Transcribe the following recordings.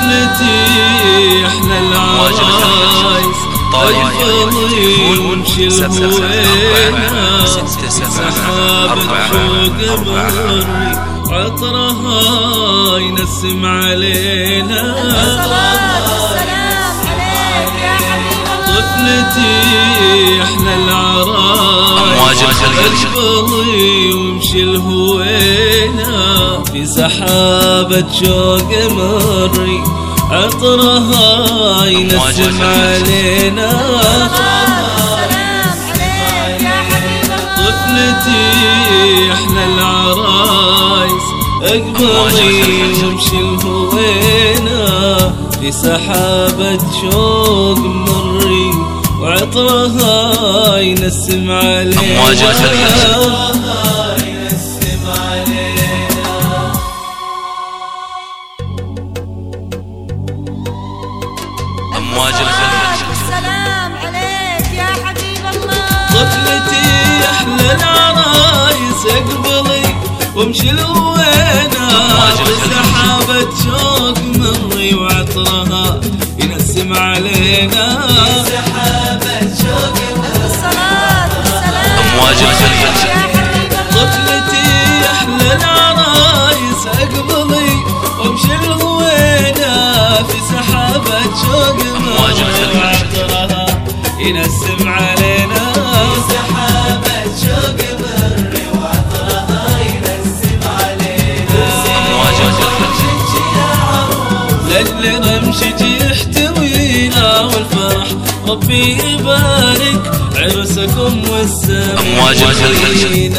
طفلتي احنا العرايس الفضي وامشي الهوينا سحاب فوق مري عطرها ينسم علينا. طفلتي احنا العرايس الفضي وامشي الهوينا في سحابة شوق مري عطرها ينسم علينا. طفلتي احنا العرايس اقبلي وامشي الهوينا في سحابة شوق مري وعطرها ينسم علينا. السلام عليك يا حبيب الله. طفلتي احلى العرايس اقبلي وامشي الهوينا بسحابة شوق مري وعطرها ينسم علينا. سحابة شوق مري الصلاة والسلام يا حبيب الله. طفلتي احلى العرايس اقبلي وامشي الهوينا في سحابة شوق مري وعطرها ينسم علينا. سحابة شوق مري وعطرها ينسم علينا. لأجل رمشك يحتوينا والفرح ربي يبارك عرسكم والسامعين.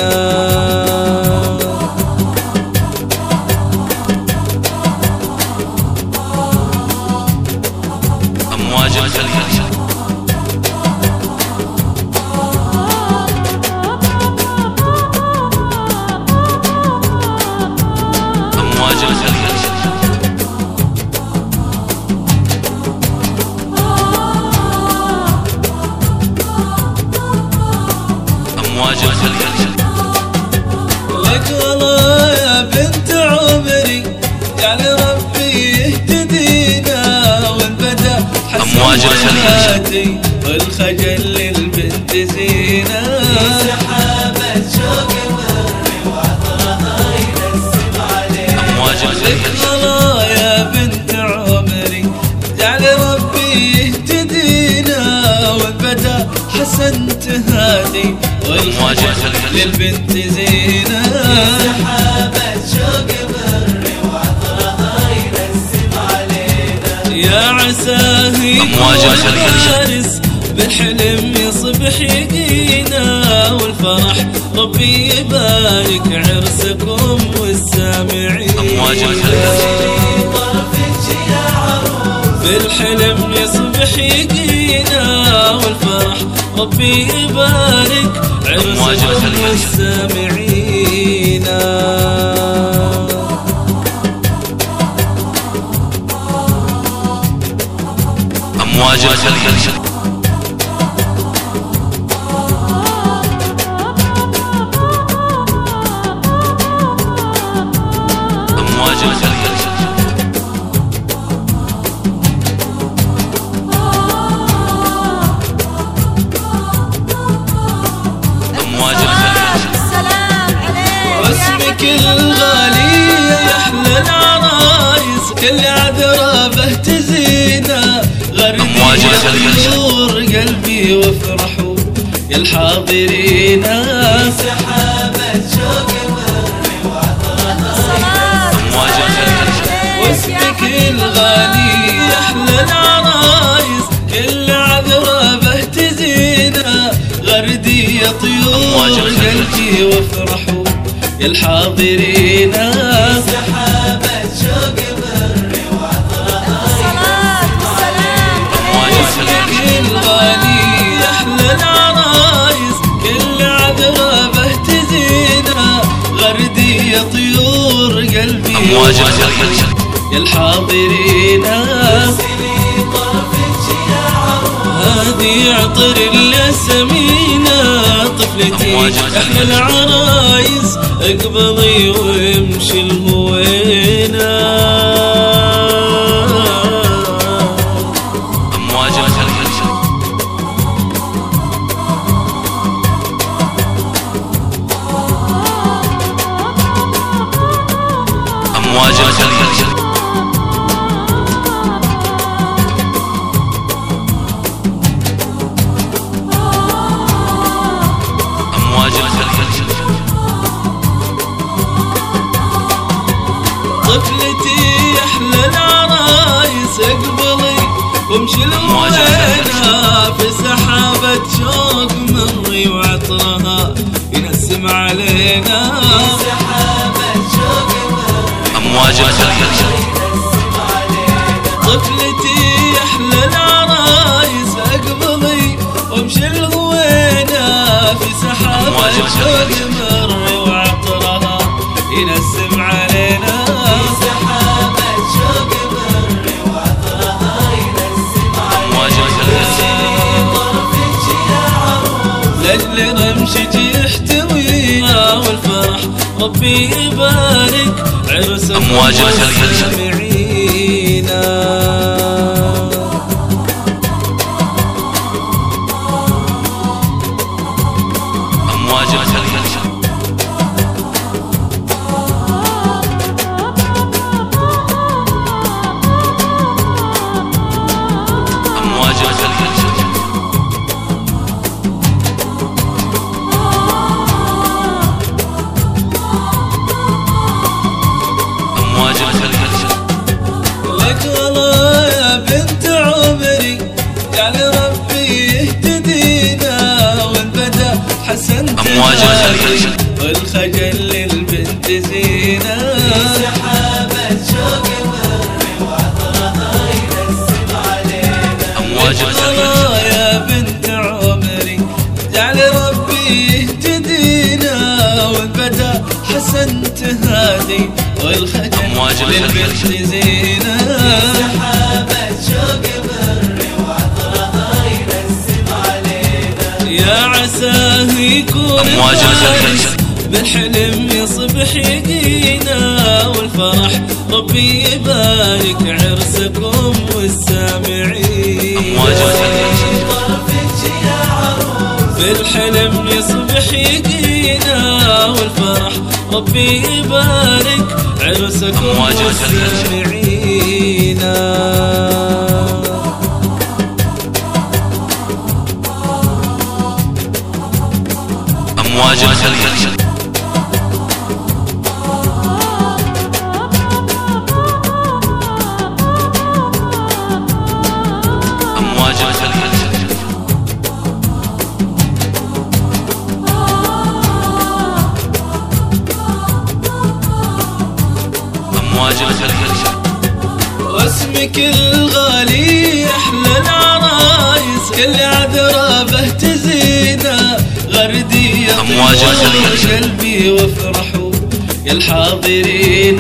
لك والله يا بنت عمري يعني ربي يهتدينا والبدا حسناتي والخجل للبنت زينة. سحابة شوق مري وعطرها ينسم علينا. لك والله يا بنت عمري يعني ربي يهتدينا والبدا حسنت هذه والخجل للبنت زينة. سحابة شوق مري وعطرها ينسم علينا. يا عساه يكون فارس بالحلم يصبح يقينا والفرح ربي يبارك عرسكم والسامعين. بالحلم يصبح يقينا والفرح ربي يبارك عرسكم والسامعين. أمواج الخليج أمواج الخليج أمواج الخليج. السلام عليك واسمك الغالي يا احلى العرايس كل عذرة بهتزينا غردي يطير قلبي وافرحوا يا الحاضرين. سحابة شوق مري وعطرها أمواج الخليج واسمك الغالي يا احلى العرايس كل عذرة بهتزينا غردي يطير قلبي وافرحوا يا الحاضرين. سحابة شوق مري وعطرها الصلاة والسلام واسمك الغالي يا احلى العرايس كل عذرة بهتزينا غردي يطير قلبي أمواج الخليج يا الحاضرين. هذه عطر الياسمينة طفلتي احنا العرايس اقبضي وامشي الهوينا. وامشي لوينها في سحابة شوق مري وعطرها ينسم علينا. أمواج الخليج طفلتي أحلى العرايس أقبضي وامشي لوينها في سحابة شوق مري وعطرها ينسم علينا. لأجل رمشك يحتوينا والفرح ربي يبارك عرس أمواج الخليج سامعينا. أمواج الخليج أمواج الخليج أمواج الخليج. لك والله يا بنت عمري جعل ربي يهتدينا والبدا حسنت أمواج الخليج والخجل للبنت زينة. أمواج الله يا بنت عمري جعل ربي يهتدينا والبدا حسنت هادي والخجل أمواج للبنت زينة. يا عساه يكون أمواج الخليج بالحلم يصبح يقينا والفرح ربي يبارك عرسكم والسامعين. أمواج الخليج بالحلم يصبح يقينا والفرح ربي يبارك عرسكم أمواج الخليج والسامعين. أمواج الخليج أمواج الخليج أمواج الخليج. واسمك الغالي أحلى العرايس كل عذرابه تزينا غردي أمواج الخليج قلبي وافرحوا يا الحاضرين.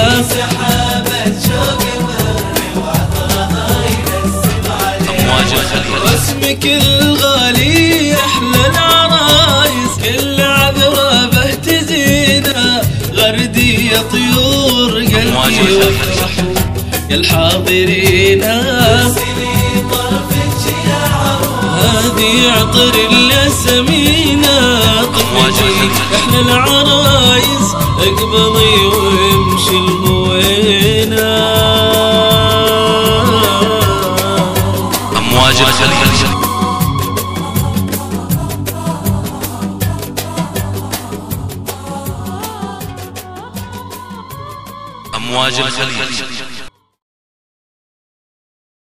أمواج الخليج واسمك الغالي أحلى العرايس كل عذرابه تزينا غردي يا طيور قلبي وافرحوا يا الحاضرين. هذه عطر الياسمينة طفلتي احنا العرايس اقبضي وامشي الهوينا. أمواج الخليج أمواج الخليج